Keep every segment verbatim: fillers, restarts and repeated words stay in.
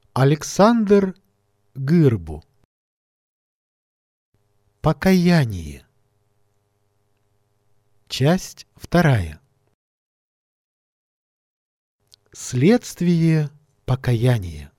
Александр Гырбу. Покаяние. Часть вторая. Следствие покаяния.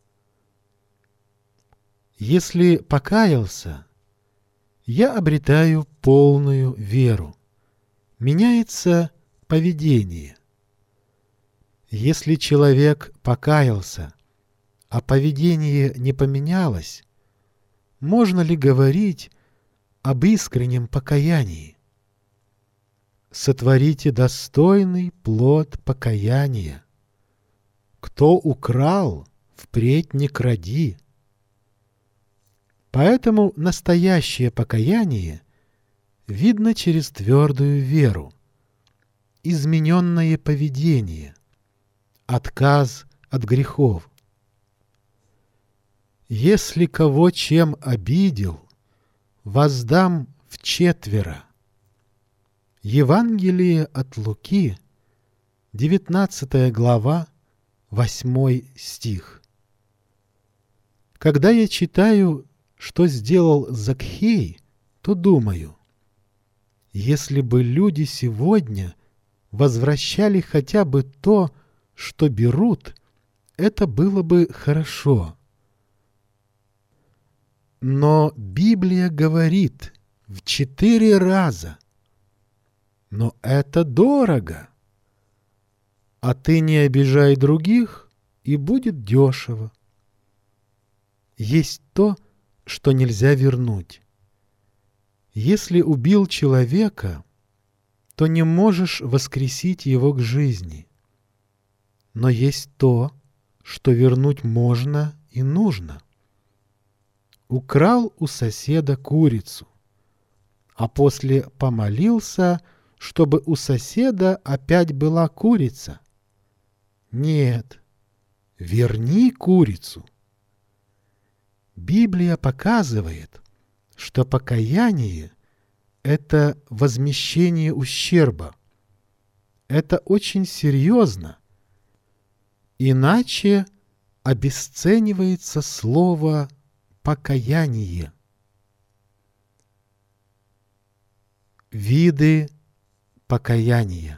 Если покаялся, я обретаю полную веру. Меняется поведение. Если человек покаялся, а поведение не поменялось, можно ли говорить об искреннем покаянии? Сотворите достойный плод покаяния. Кто украл, впредь не кради. Поэтому настоящее покаяние видно через твердую веру, измененное поведение, отказ от грехов. Если кого чем обидел, воздам вчетверо. Евангелие от Луки, девятнадцатая глава, восьмой стих. Когда я читаю, что сделал Закхей, то думаю, если бы люди сегодня возвращали хотя бы то, что берут, это было бы хорошо. Но Библия говорит в четыре раза. Но это дорого. А ты не обижай других, и будет дешево. Есть то, что нельзя вернуть. Если убил человека, то не можешь воскресить его к жизни. Но есть то, что вернуть можно и нужно. Украл у соседа курицу, а после помолился, чтобы у соседа опять была курица. Нет, верни курицу. Библия показывает, что покаяние — это возмещение ущерба. Это очень серьезно. Иначе обесценивается слово покаяние. Виды покаяния.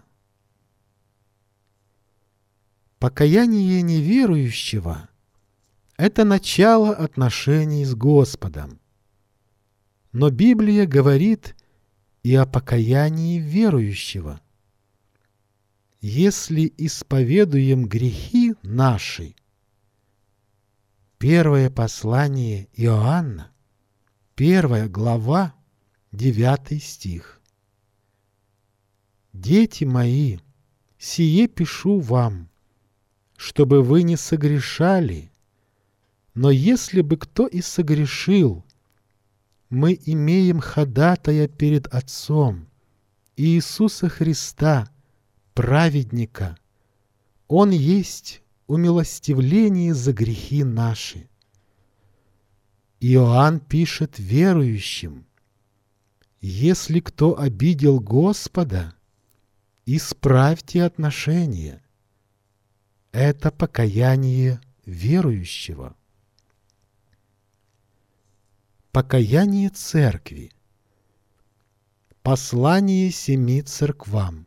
Покаяние неверующего — это начало отношений с Господом. Но Библия говорит и о покаянии верующего. Если исповедуем грехи наши, первое послание Иоанна, первая глава, девятый стих. Дети мои, сие пишу вам, чтобы вы не согрешали, но если бы кто и согрешил, мы имеем ходатая перед Отцом, Иисуса Христа, праведника. Он есть умилостивление за грехи наши. Иоанн пишет верующим: если кто обидел Господа, исправьте отношения. Это покаяние верующего. Покаяние церкви. Послание семи церквам.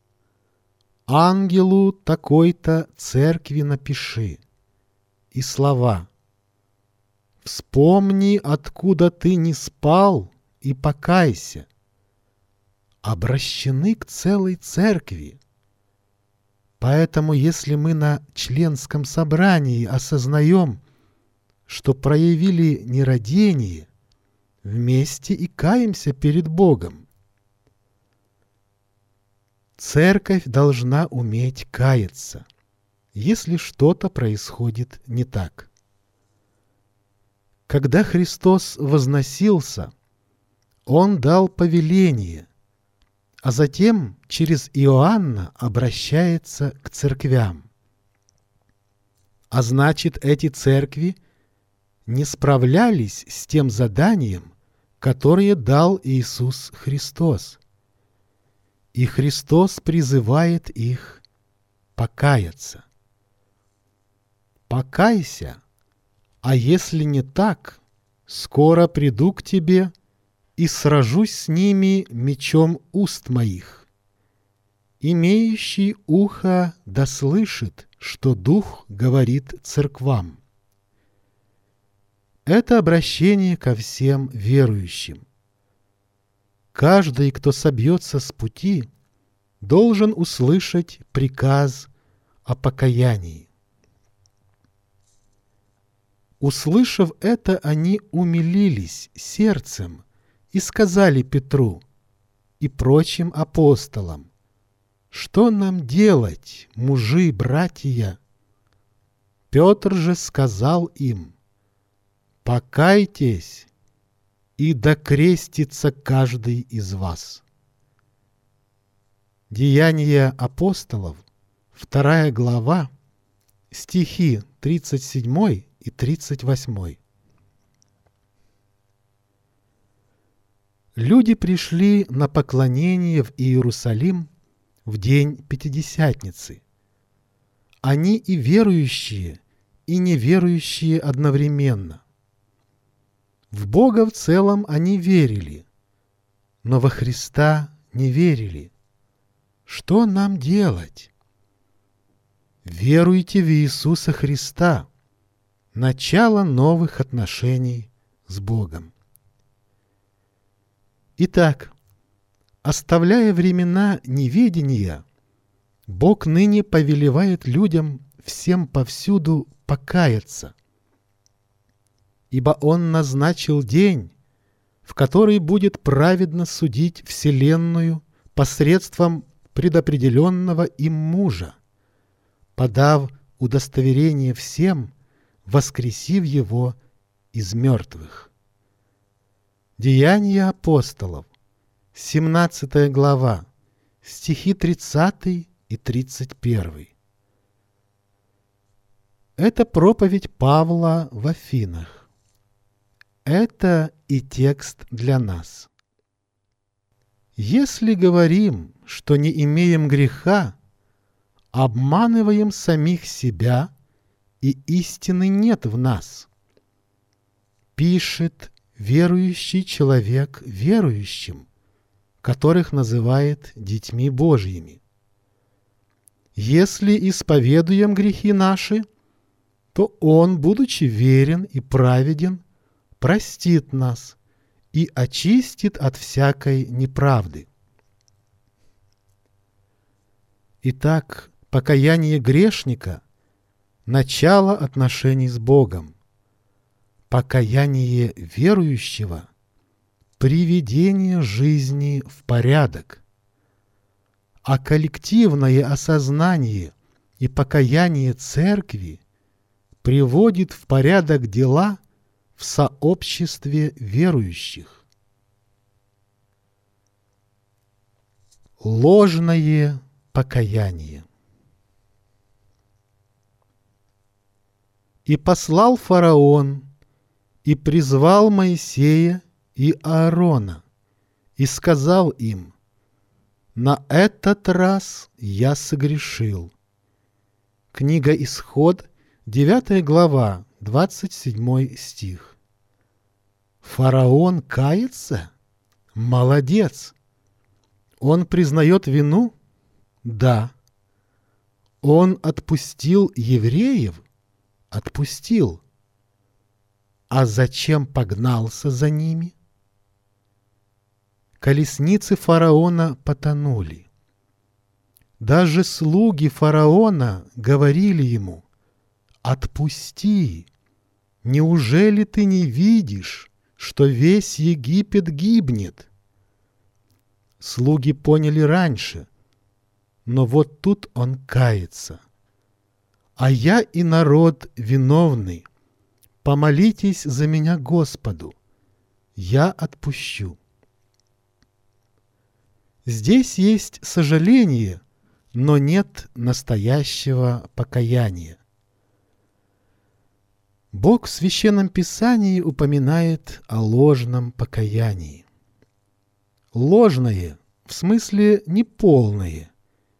Ангелу такой-то церкви напиши. И слова: вспомни, откуда ты не спал, и покайся. Обращены к целой церкви. Поэтому, если мы на членском собрании осознаем, что проявили нерадение, вместе и каемся перед Богом. Церковь должна уметь каяться, если что-то происходит не так. Когда Христос возносился, Он дал повеление, а затем через Иоанна обращается к церквям. А значит, эти церкви не справлялись с тем заданием, которое дал Иисус Христос. И Христос призывает их покаяться. «Покайся, А если не так, скоро приду к тебе и сражусь с ними мечом уст моих. Имеющий ухо да слышит, что Дух говорит церквам. Это обращение ко всем верующим. Каждый, кто собьется с пути, должен услышать приказ о покаянии. Услышав это, они умилились сердцем и сказали Петру и прочим апостолам: «Что нам делать, мужи, братья?» Петр же сказал им: «Покайтесь, и докрестится каждый из вас». Деяния апостолов, вторая глава, стихи тридцать семь и тридцать восемь. Люди пришли на поклонение в Иерусалим в день Пятидесятницы. Они и верующие, и неверующие одновременно. В Бога в целом они верили, но во Христа не верили. Что нам делать? Веруйте в Иисуса Христа, начало новых отношений с Богом. Итак, оставляя времена неведения, Бог ныне повелевает людям всем повсюду покаяться, ибо Он назначил день, в который будет праведно судить вселенную посредством предопределенного им мужа, подав удостоверение всем, воскресив его из мертвых. Деяния апостолов, семнадцатая глава, стихи тридцатый и тридцать первый. Это проповедь Павла в Афинах. Это и текст для нас. Если говорим, что не имеем греха, обманываем самих себя, и истины нет в нас. Пишет верующий человек верующим, которых называет детьми Божьими. Если исповедуем грехи наши, то Он, будучи верен и праведен, простит нас и очистит от всякой неправды. Итак, покаяние грешника – начало отношений с Богом. Покаяние верующего – приведение жизни в порядок. А коллективное осознание и покаяние церкви приводит в порядок дела в сообществе верующих. Ложное покаяние. И послал фараон, и призвал Моисея и Аарона, и сказал им: «На этот раз я согрешил». Книга Исход, девятая глава, двадцать седьмой стих. Фараон кается? Молодец! Он признает вину? Да. Он отпустил евреев? Отпустил. А зачем погнался за ними? Колесницы фараона потонули. Даже слуги фараона говорили ему: «Отпусти! Неужели ты не видишь, что весь Египет гибнет?» Слуги поняли раньше, но вот тут он кается. «А я и народ виновный. Помолитесь за меня Господу. Я отпущу». Здесь есть сожаление, но нет настоящего покаяния. Бог в Священном Писании упоминает о ложном покаянии. Ложное в смысле неполное,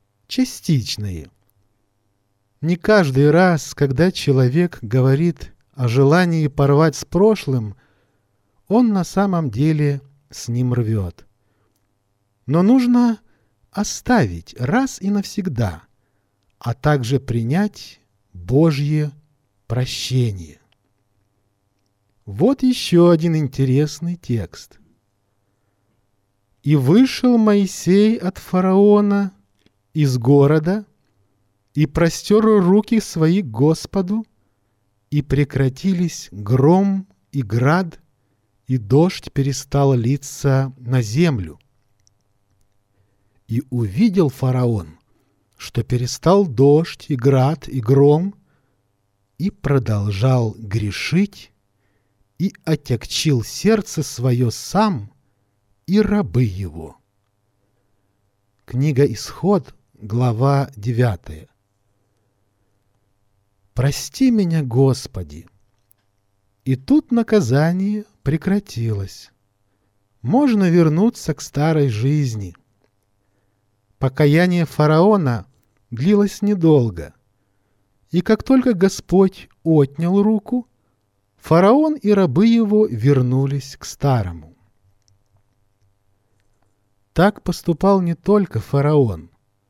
частичное. Не каждый раз, когда человек говорит о желании порвать с прошлым, он на самом деле с ним рвет. Но нужно оставить раз и навсегда, а также принять Божье прощение. Вот еще один интересный текст. «И вышел Моисей от фараона из города, и простер руки свои к Господу, и прекратились гром и град, и дождь перестал литься на землю. И увидел фараон, что перестал дождь и град и гром, и продолжал грешить, и отягчил сердце свое сам и рабы его». Книга Исход, глава девятая. «Прости меня, Господи!» И тут наказание прекратилось. Можно вернуться к старой жизни. Покаяние фараона длилось недолго, и как только Господь отнял руку, фараон и рабы его вернулись к старому. Так поступал не только фараон.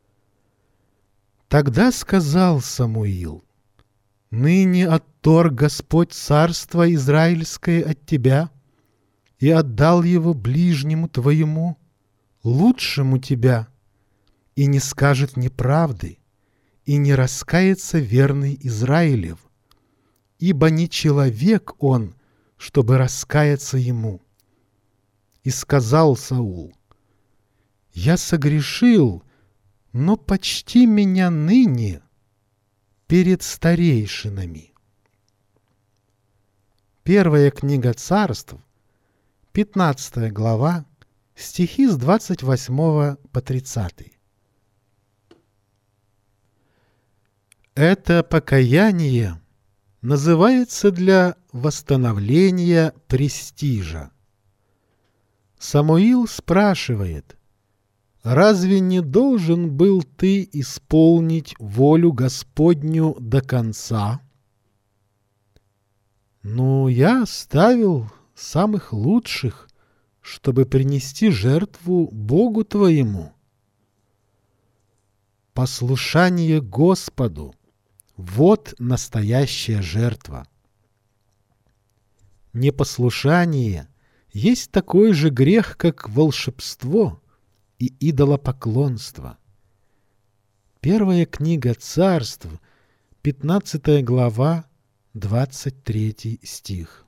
Тогда сказал Самуил: «Ныне отторг Господь царство израильское от тебя и отдал его ближнему твоему, лучшему тебя, и не скажет неправды, и не раскается верный Израилев, ибо не человек он, чтобы раскаяться ему». И сказал Саул: «Я согрешил, но почти меня ныне перед старейшинами». Первая книга Царств, пятнадцатая глава, стихи с двадцать восьмого по тридцатый. Это покаяние называется для восстановления престижа. Самуил спрашивает: «Разве не должен был ты исполнить волю Господню до конца?» «Ну, я оставил самых лучших, чтобы принести жертву Богу твоему». Послушание Господу — вот настоящая жертва. Непослушание есть такой же грех, как волшебство и идолопоклонство. Первая книга Царств, пятнадцатая глава, двадцать третий стих.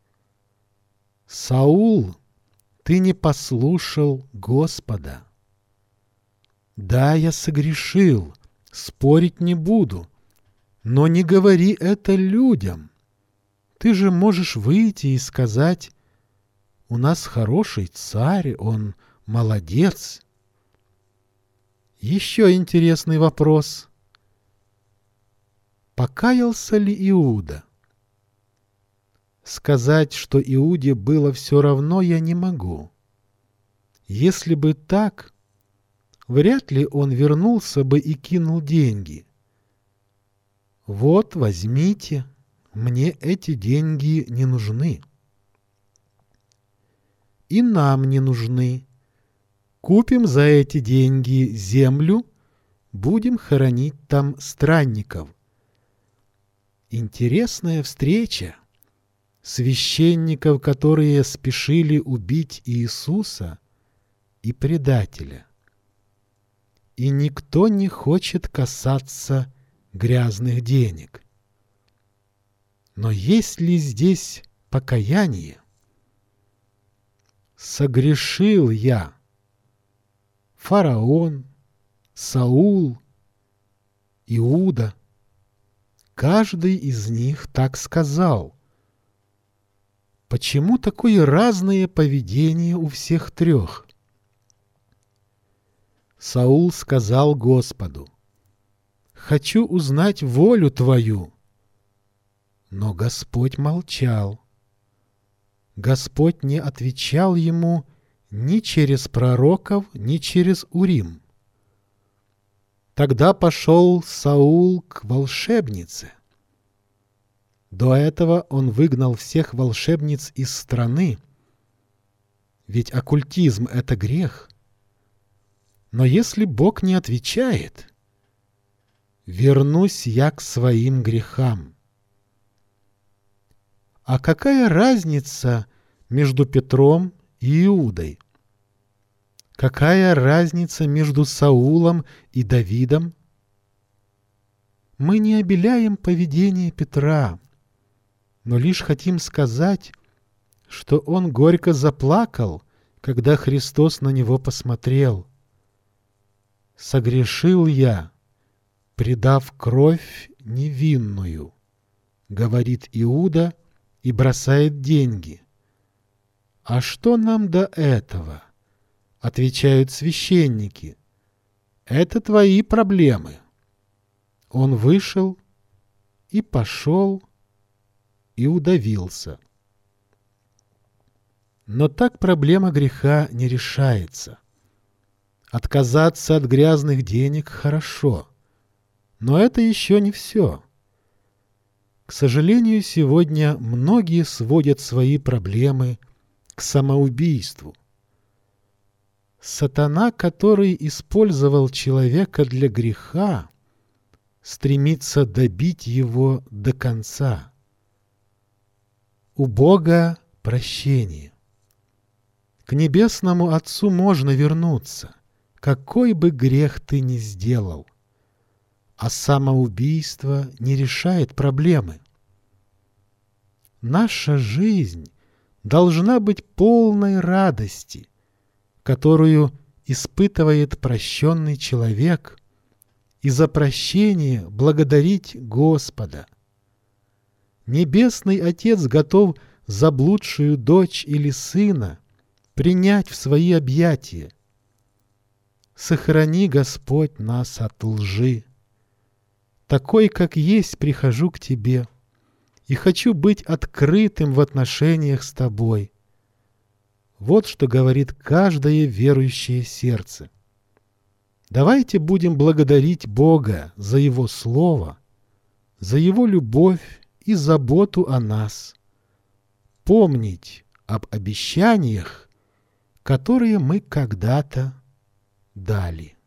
«Саул, ты не послушал Господа». Да, я согрешил, спорить не буду, но не говори это людям. Ты же можешь выйти и сказать: «У нас хороший царь, он молодец». Еще интересный вопрос. Покаялся ли Иуда? Сказать, что Иуде было все равно, я не могу. Если бы так, вряд ли он вернулся бы и кинул деньги. Вот, возьмите, мне эти деньги не нужны. И нам не нужны. Купим за эти деньги землю, будем хоронить там странников. Интересная встреча. Священников, которые спешили убить Иисуса, и предателя. И никто не хочет касаться грязных денег. Но есть ли здесь покаяние? Согрешил я. Фараон, Саул, Иуда. Каждый из них так сказал. Почему такое разное поведение у всех трех? Саул сказал Господу: «Хочу узнать волю Твою». Но Господь молчал. Господь не отвечал ему ни через пророков, ни через Урим. Тогда пошел Саул к волшебнице. До этого он выгнал всех волшебниц из страны, ведь оккультизм — это грех. Но если Бог не отвечает, вернусь я к своим грехам. А какая разница между Петром и Иудой? Какая разница между Саулом и Давидом? Мы не обеляем поведение Петра, но лишь хотим сказать, что он горько заплакал, когда Христос на него посмотрел. «Согрешил я, предав кровь невинную», — говорит Иуда и бросает деньги. «А что нам до этого?» — отвечают священники. «Это твои проблемы». Он вышел и пошел и удавился. Но так проблема греха не решается. Отказаться от грязных денег хорошо, но это еще не все. К сожалению, сегодня многие сводят свои проблемы к самоубийству. Сатана, который использовал человека для греха, стремится добить его до конца. У Бога прощение. К Небесному Отцу можно вернуться, какой бы грех ты ни сделал, а самоубийство не решает проблемы. Наша жизнь должна быть полной радости, которую испытывает прощенный человек, и за прощение благодарить Господа. Небесный Отец готов заблудшую дочь или сына принять в свои объятия. Сохрани, Господь, нас от лжи. Такой, как есть, прихожу к Тебе и хочу быть открытым в отношениях с Тобой. Вот что говорит каждое верующее сердце. Давайте будем благодарить Бога за Его Слово, за Его любовь и заботу о нас. Помнить об обещаниях, которые мы когда-то дали.